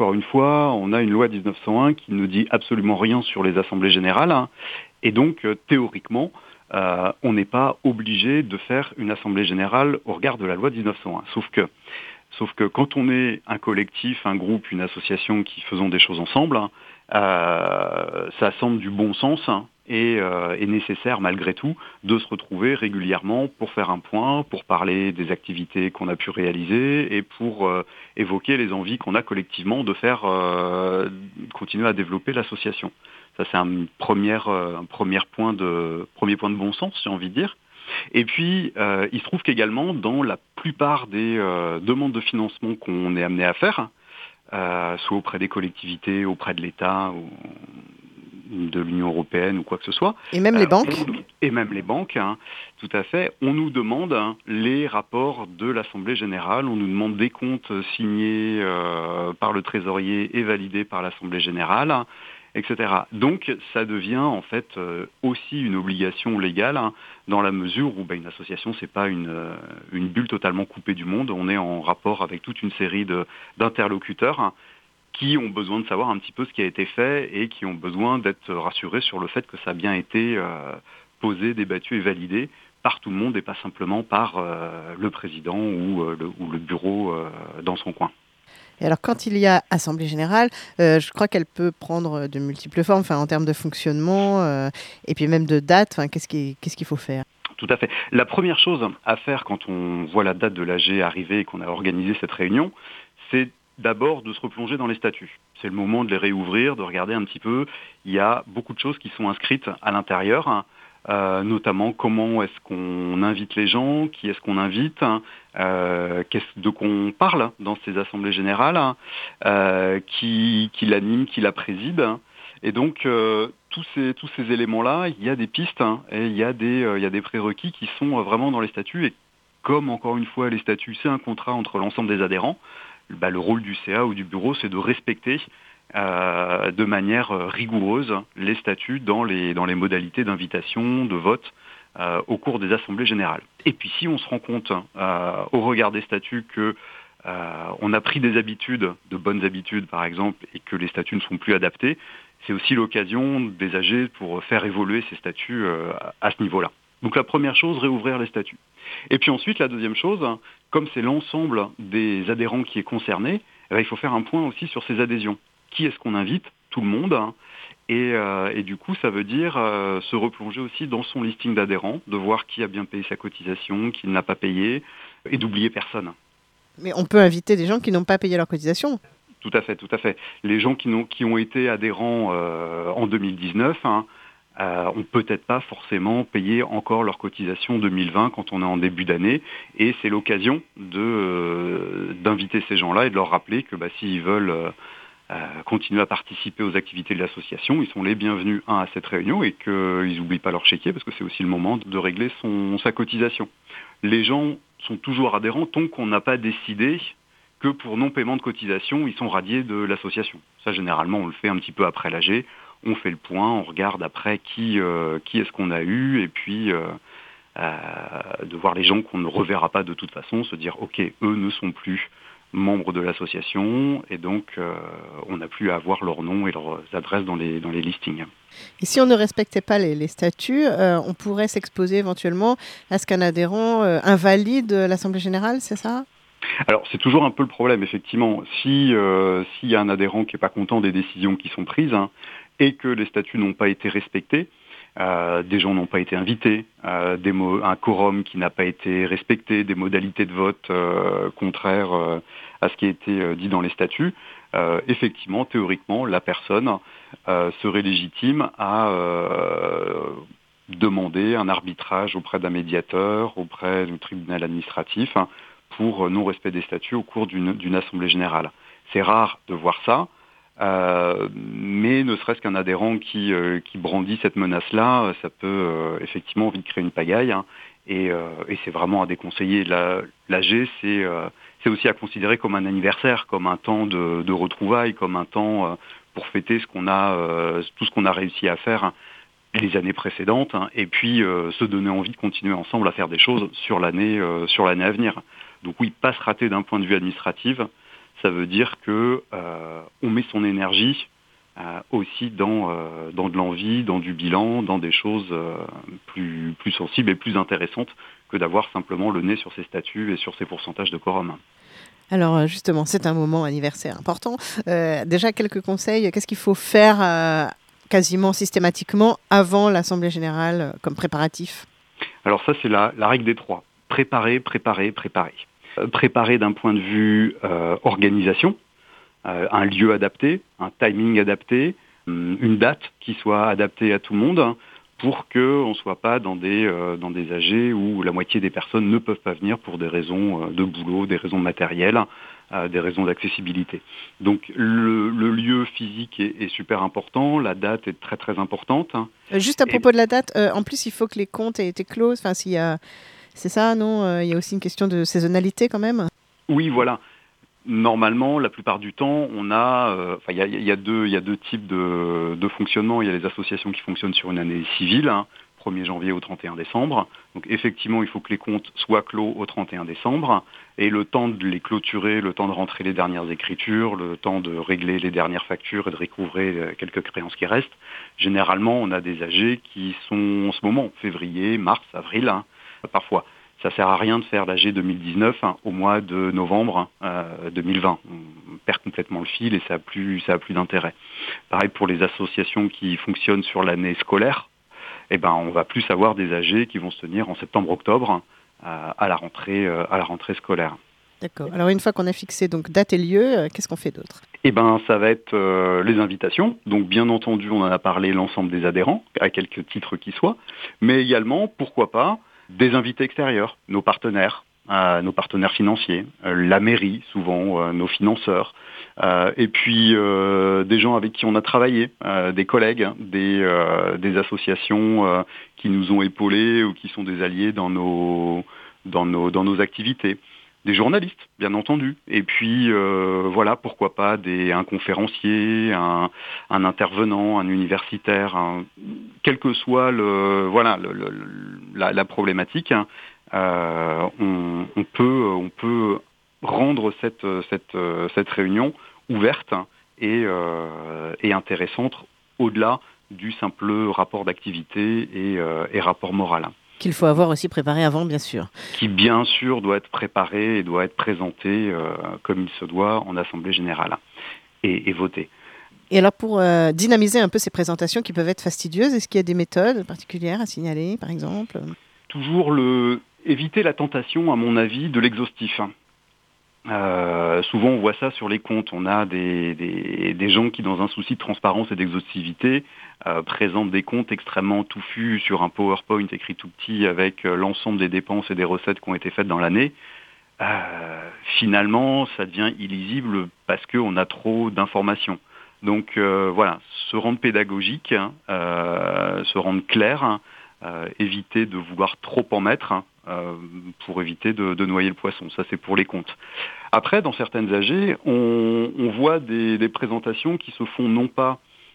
encore une fois, on a une loi 1901 qui ne dit absolument rien sur les assemblées générales, et donc théoriquement, on n'est pas obligé de faire une assemblée générale au regard de la loi 1901. Sauf que quand on est un collectif, un groupe, une association qui faisons des choses ensemble, ça semble du bon sens et est nécessaire malgré tout de se retrouver régulièrement pour faire un point, pour parler des activités qu'on a pu réaliser et pour évoquer les envies qu'on a collectivement de faire continuer à développer l'association. Ça c'est un premier point de bon sens, j'ai envie de dire. Et puis, il se trouve qu'également, dans la plupart des demandes de financement qu'on est amené à faire, soit auprès des collectivités, auprès de l'État, ou de l'Union européenne ou quoi que ce soit. Et même les banques. Et même les banques, tout à fait. On nous demande les rapports de l'Assemblée générale, on nous demande des comptes signés par le trésorier et validés par l'Assemblée générale, etc. Donc ça devient en fait aussi une obligation légale dans la mesure où une association c'est pas une bulle totalement coupée du monde, on est en rapport avec toute une série d'interlocuteurs qui ont besoin de savoir un petit peu ce qui a été fait et qui ont besoin d'être rassurés sur le fait que ça a bien été posé, débattu et validé par tout le monde et pas simplement par le président ou le bureau dans son coin. Et alors, quand il y a assemblée générale, je crois qu'elle peut prendre de multiples formes, en termes de fonctionnement et puis même de date. Qu'est-ce qu'il faut faire ? Tout à fait. La première chose à faire quand on voit la date de l'AG arriver et qu'on a organisé cette réunion, c'est d'abord de se replonger dans les statuts. C'est le moment de les réouvrir, de regarder un petit peu. Il y a beaucoup de choses qui sont inscrites à l'intérieur, notamment comment est-ce qu'on invite les gens, qui est-ce qu'on invite, de quoi on parle dans ces assemblées générales, qui l'anime, qui la préside. Et donc, tous ces éléments-là, il y a des pistes et il y a des prérequis qui sont vraiment dans les statuts. Et comme, encore une fois, les statuts, c'est un contrat entre l'ensemble des adhérents, le rôle du CA ou du bureau, c'est de respecter de manière rigoureuse les statuts dans les modalités d'invitation, de vote au cours des assemblées générales. Et puis si on se rend compte au regard des statuts que on a pris des habitudes, de bonnes habitudes par exemple, et que les statuts ne sont plus adaptés, c'est aussi l'occasion des AG pour faire évoluer ces statuts à ce niveau-là. Donc la première chose, réouvrir les statuts. Et puis ensuite, la deuxième chose, comme c'est l'ensemble des adhérents qui est concerné, il faut faire un point aussi sur ces adhésions. Qui est-ce qu'on invite ? Tout le monde. Et du coup, ça veut dire se replonger aussi dans son listing d'adhérents, de voir qui a bien payé sa cotisation, qui ne l'a pas payé, et d'oublier personne. Mais on peut inviter des gens qui n'ont pas payé leur cotisation. Tout à fait. Les gens qui ont été adhérents en 2019, ont peut-être pas forcément payé encore leur cotisation 2020 quand on est en début d'année, et c'est l'occasion d'inviter ces gens-là et de leur rappeler que s'ils veulent continuer à participer aux activités de l'association, ils sont les bienvenus à cette réunion et qu'ils n'oublient pas leur chéquier parce que c'est aussi le moment de régler sa cotisation. Les gens sont toujours adhérents tant qu'on n'a pas décidé que pour non-paiement de cotisation, ils sont radiés de l'association. Ça, généralement, on le fait un petit peu après l'AG. On fait le point, on regarde après qui est-ce qu'on a eu, et puis de voir les gens qu'on ne reverra pas de toute façon, se dire, ok, eux ne sont plus membres de l'association, et donc on n'a plus à avoir leur nom et leurs adresses dans les listings. Et si on ne respectait pas les statuts, on pourrait s'exposer éventuellement à ce qu'un adhérent invalide l'Assemblée générale, c'est ça ? Alors c'est toujours un peu le problème, effectivement. S'il y a un adhérent qui n'est pas content des décisions qui sont prises et que les statuts n'ont pas été respectés, des gens n'ont pas été invités, un quorum qui n'a pas été respecté, des modalités de vote contraires à ce qui a été dit dans les statuts, effectivement, théoriquement, la personne serait légitime à demander un arbitrage auprès d'un médiateur, auprès du tribunal administratif, pour non-respect des statuts au cours d'une assemblée générale. C'est rare de voir ça, mais ne serait-ce qu'un adhérent qui brandit cette menace-là, ça peut effectivement vite créer une pagaille, et c'est vraiment à déconseiller. L'AG, c'est aussi à considérer comme un anniversaire, comme un temps de retrouvailles, comme un temps pour fêter tout ce qu'on a réussi à faire les années précédentes, et puis se donner envie de continuer ensemble à faire des choses sur l'année à venir. Donc oui, pas se rater d'un point de vue administratif, ça veut dire que on met son énergie aussi dans de l'envie, dans du bilan, dans des choses plus sensibles et plus intéressantes que d'avoir simplement le nez sur ses statuts et sur ses pourcentages de quorum. Alors justement, c'est un moment anniversaire important. Déjà, quelques conseils. Qu'est-ce qu'il faut faire quasiment systématiquement avant l'Assemblée générale comme préparatif? Alors ça, c'est la règle des 3. Préparer, préparer, préparer. Préparer d'un point de vue organisation, un lieu adapté, un timing adapté, une date qui soit adaptée à tout le monde, pour qu'on ne soit pas dans des AG où la moitié des personnes ne peuvent pas venir pour des raisons de boulot, des raisons matérielles, des raisons d'accessibilité. Donc le lieu physique est super important, la date est très très importante. Juste à propos de la date, en plus il faut que les comptes aient été clos. Enfin, c'est ça, non? Il y a aussi une question de saisonnalité quand même. Oui, voilà. Normalement, la plupart du temps, on a, il y a deux types de fonctionnement. Il y a les associations qui fonctionnent sur une année civile, 1er janvier au 31 décembre. Donc effectivement, il faut que les comptes soient clos au 31 décembre. Et le temps de les clôturer, le temps de rentrer les dernières écritures, le temps de régler les dernières factures et de recouvrer quelques créances qui restent, généralement, on a des AG qui sont en ce moment, février, mars, avril, parfois. Ça sert à rien de faire l'AG 2019 au mois de novembre 2020. On perd complètement le fil et ça a plus d'intérêt. Pareil pour les associations qui fonctionnent sur l'année scolaire. On va plus avoir des AG qui vont se tenir en septembre-octobre à la rentrée scolaire. D'accord. Alors une fois qu'on a fixé donc date et lieu, qu'est-ce qu'on fait d'autre? Ça va être les invitations. Donc bien entendu, on en a parlé, l'ensemble des adhérents, à quelque titre qu'ils soient, mais également, pourquoi pas, des invités extérieurs, nos partenaires financiers, la mairie, souvent nos financeurs, et puis des gens avec qui on a travaillé, des collègues, des associations qui nous ont épaulés ou qui sont des alliés dans nos activités. Des journalistes, bien entendu. Et puis, pourquoi pas un conférencier, un intervenant, un universitaire, quelle que soit la problématique, on peut rendre cette réunion ouverte et intéressante au-delà du simple rapport d'activité et rapport moral. Qu'il faut avoir aussi préparé avant, bien sûr. Qui, bien sûr, doit être préparé et doit être présenté comme il se doit en Assemblée générale et voté. Et alors, pour dynamiser un peu ces présentations qui peuvent être fastidieuses, est-ce qu'il y a des méthodes particulières à signaler, par exemple? Toujours éviter la tentation, à mon avis, de l'exhaustif. Souvent, on voit ça sur les comptes. On a des gens qui, dans un souci de transparence et d'exhaustivité, présentent des comptes extrêmement touffus sur un PowerPoint écrit tout petit avec l'ensemble des dépenses et des recettes qui ont été faites dans l'année. Finalement, ça devient illisible parce qu'on a trop d'informations. Donc se rendre pédagogique, se rendre clair, éviter de vouloir trop en mettre pour éviter de noyer le poisson. Ça, c'est pour les comptes. Après, dans certaines AG, on voit des présentations qui se font non pas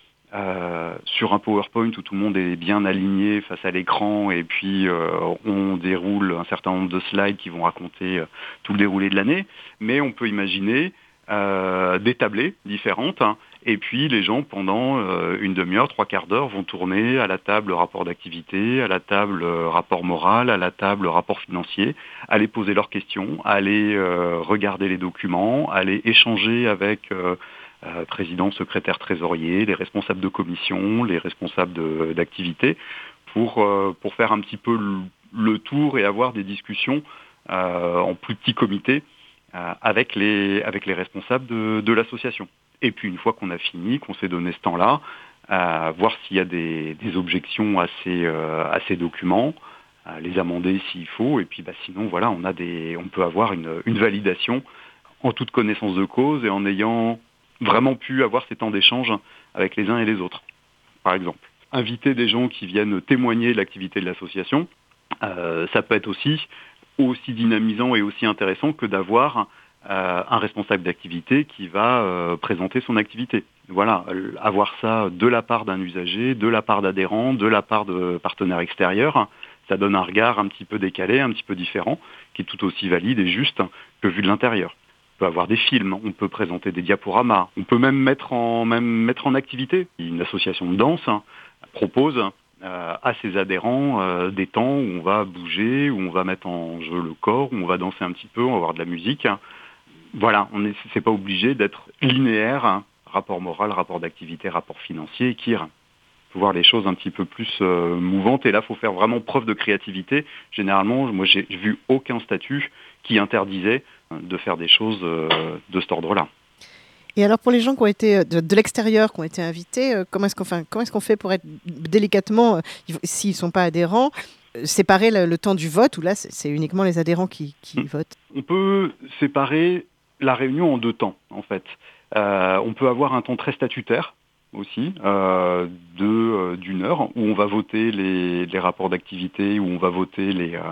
sur un PowerPoint où tout le monde est bien aligné face à l'écran et puis on déroule un certain nombre de slides qui vont raconter tout le déroulé de l'année, mais on peut imaginer des tablées différentes, et puis les gens pendant une demi-heure, 3/4 d'heure vont tourner à la table rapport d'activité, à la table rapport moral, à la table rapport financier, aller poser leurs questions, aller regarder les documents, aller échanger avec président, secrétaire, trésorier, les responsables de commission, les responsables d'activité, pour faire un petit peu le tour et avoir des discussions en plus petit comité avec les responsables de l'association. Et puis une fois qu'on a fini, qu'on s'est donné ce temps-là, voir s'il y a des objections à ces documents, les amender s'il faut, et puis sinon on peut avoir une validation en toute connaissance de cause et en ayant vraiment pu avoir ces temps d'échange avec les uns et les autres. Par exemple, inviter des gens qui viennent témoigner de l'activité de l'association, ça peut être aussi dynamisant et aussi intéressant que d'avoir un responsable d'activité qui va présenter son activité. Voilà, avoir ça de la part d'un usager, de la part d'adhérents, de la part de partenaires extérieurs, ça donne un regard un petit peu décalé, un petit peu différent, qui est tout aussi valide et juste que vu de l'intérieur. On peut avoir des films, on peut présenter des diaporamas, on peut même mettre en activité. Une association de danse propose à ses adhérents des temps où on va bouger, où on va mettre en jeu le corps, où on va danser un petit peu, on va avoir de la musique. Voilà, c'est pas obligé d'être linéaire, rapport moral, rapport d'activité, rapport financier, KIR. Faut voir les choses un petit peu plus mouvantes, et là, il faut faire vraiment preuve de créativité. Généralement, moi, j'ai vu aucun statut qui interdisait de faire des choses de cet ordre-là. Et alors pour les gens qui ont été de l'extérieur, qui ont été invités, comment est-ce qu'on fait pour être délicatement, s'ils ne sont pas adhérents, séparer le temps du vote, ou là c'est uniquement les adhérents qui votent? On peut séparer la réunion en deux temps, en fait. On peut avoir un temps très statutaire aussi, d'une heure, où on va voter les rapports d'activité, où on va voter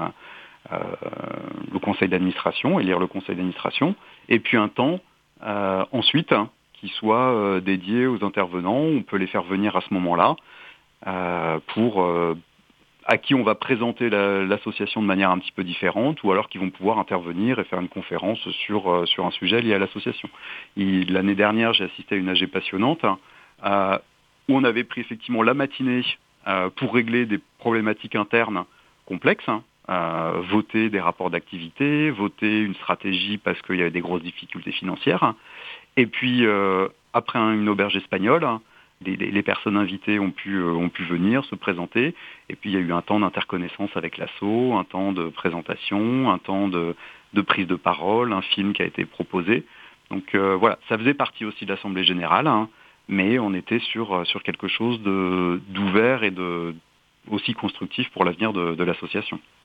le conseil d'administration, élire le conseil d'administration, et puis un temps ensuite qui soit dédié aux intervenants. On peut les faire venir à ce moment-là à qui on va présenter l'association de manière un petit peu différente, ou alors qui vont pouvoir intervenir et faire une conférence sur un sujet lié à l'association. L'année dernière, j'ai assisté à une AG passionnante où on avait pris effectivement la matinée pour régler des problématiques internes complexes, voter des rapports d'activité, voter une stratégie parce qu'il y avait des grosses difficultés financières. Et puis, après une auberge espagnole, les personnes invitées ont pu venir se présenter. Et puis, il y a eu un temps d'interconnaissance avec l'asso, un temps de présentation, un temps de prise de parole, un film qui a été proposé. Donc voilà, ça faisait partie aussi de l'Assemblée générale, mais on était sur quelque chose d'ouvert et aussi constructif pour l'avenir de l'association.